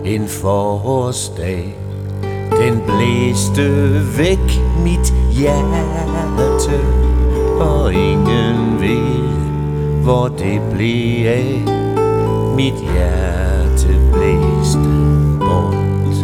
En forårsdag, den blæste væk mit hjerte, og ingen ved, hvor det blev af. Mit hjerte blæste bort.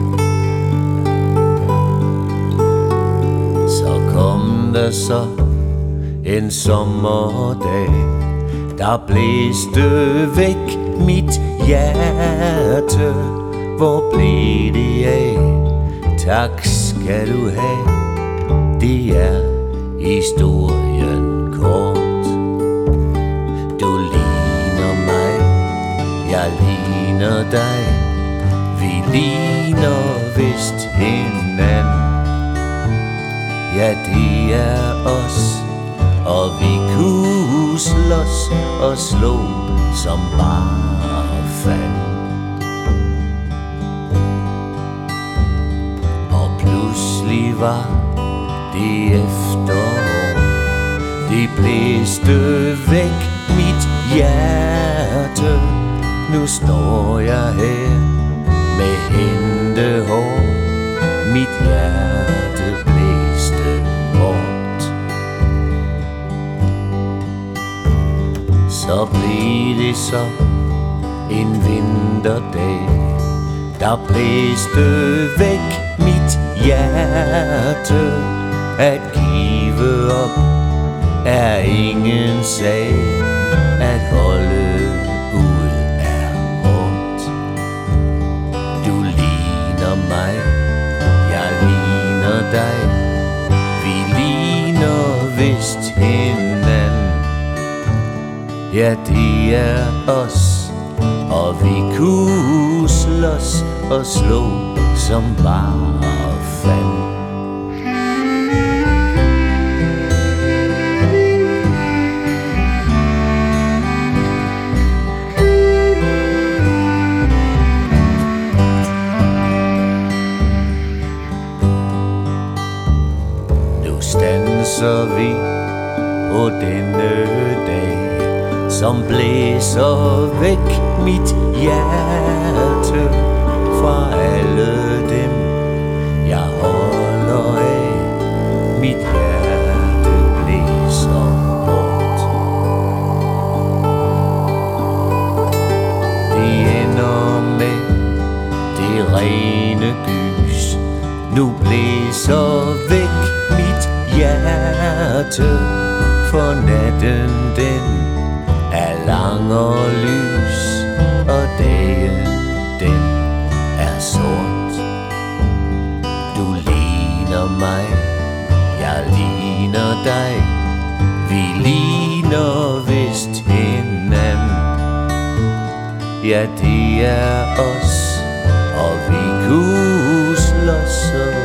Så kom der så en sommerdag, der blæste væk mit hjerte. Hvor blev det af? Tak skal du have. Det er historien kort. Du ligner mig, jeg ligner dig. Vi ligner vist hinanden. Ja, det er os, og vi kunne slås og slå som bare fanden. Og pludselig var det efterår. Det blæste væk mit hjerte. Nu står jeg her med hentehår. Mit hjerte blæste bort. Så blev det så en vinterdag, der blæste væk mit hjerte. At give op er ingen sag, at holde ud er hårdt. Du ligner mig, jeg ligner dig. Vi ligner vist hinanden. Ja, det er os, og vi kunne slås og slå som bare fanden. Nu standser vi på denne dag, som blæser væk mit hjerte fra alle dem, jeg holder af. Mit hjerte blæser bort. Det ender med det rene gys. Nu blæser væk mit hjerte, for natten den er lang og lys, og dagen den er sort. Du ligner mig, jeg ligner dig. Vi ligner vist hinanden. Ja, det er os, og vi kunne slås